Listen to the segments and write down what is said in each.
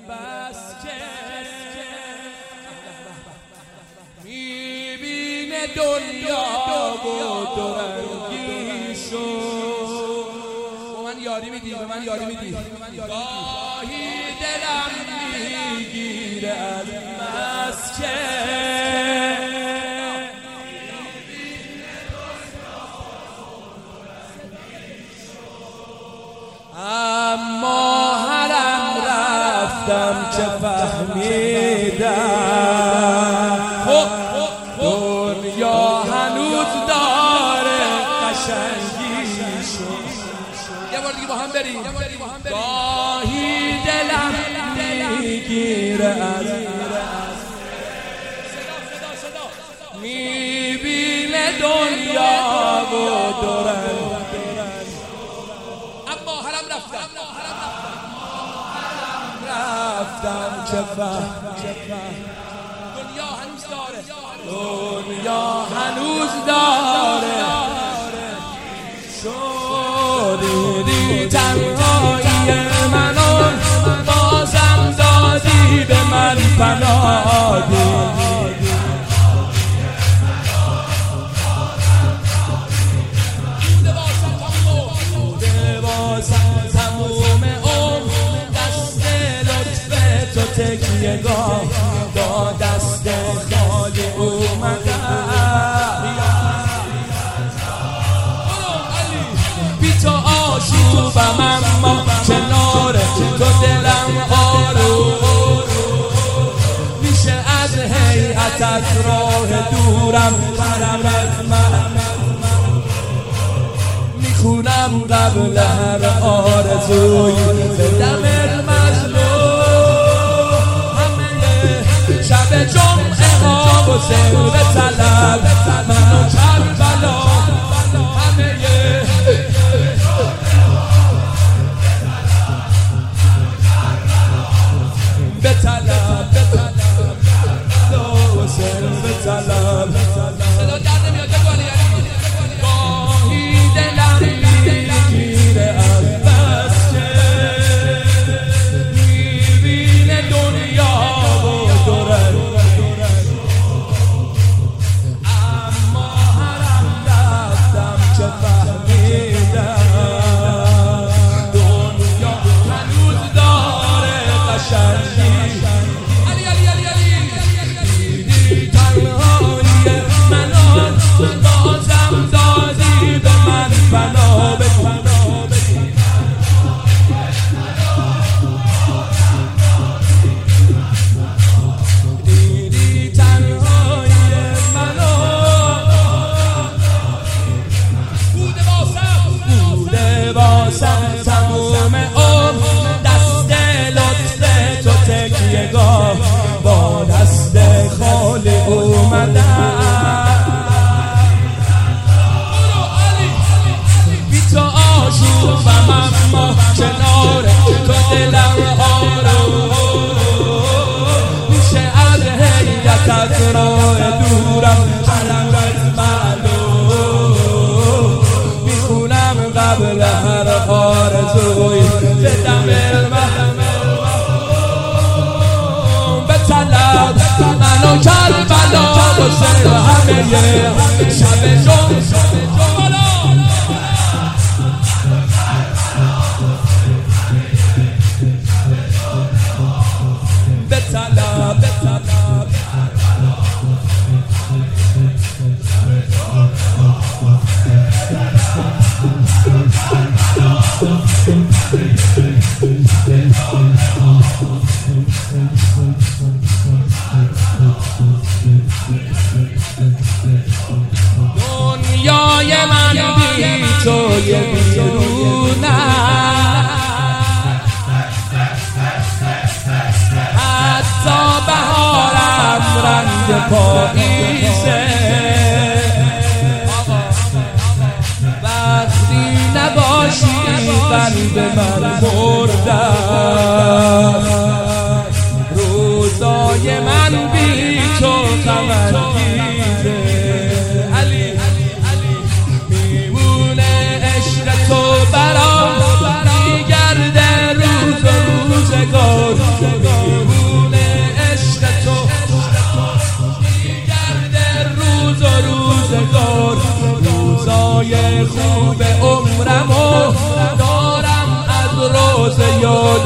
بس که میبینه دنیا و دورنگی شد. به من یاری میدی، به من یاری میدی. گاهی دلم میگیره از بس که اما هرم رفتم که فهمیدم دنیا هنوز داره قشنگیشو. یه بار دیگه با هم بریم. گاهی دلم میگیره از میبینه دنیا و دورن رفتم که دنیا هنوز داره، دنیا هنوز داره. شدی تنهایی منو بازم دادی به من فنادی. بوده واسم تموم تکیه گاه با دست خالی اومدم. بی تو آشوبم اما کنار تو دلم آروم میشه. از هیئتت راه دورم برم از من میخونم قبل هر آرزوی به دم شب جمعه ها و سر طلب من و کربلا همه به طلب و سر طلب. صدا در نمیاد بگوانی. گاهی دلم میگیره از بس که میبینه دنیا با دست خالی اومدم. بی تو آشوبم اما کنار تو دلم آروم میشه. از هیئتت راه دورم برم از معلوم میخونم قبل هر آرزوی به دم منو کربلا و سر همه شب جمعه به طلب دنیای من بی توی بیرونه حتی بهارم رنگ پاییزه. وقتی نباشی قلب من مرده روزای من بی تو غم‌انگیزه. میمونه عشق تو برام میگرده روز و روزگار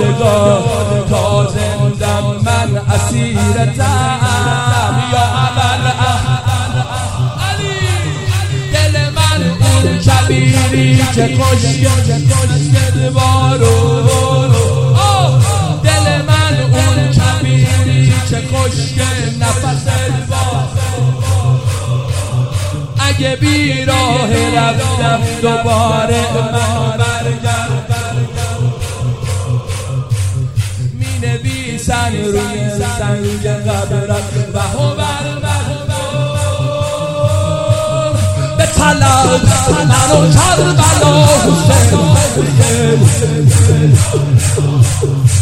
یادگار تا زندم من اسیرتم یا علی دل من اون کبیری که کشته بارو دل من اون کبیری که کشته نفس اگه بی راه رفتم دوباره من برگردم می نویسن روی سنگ قبرت و به طلب من و کربلا حسین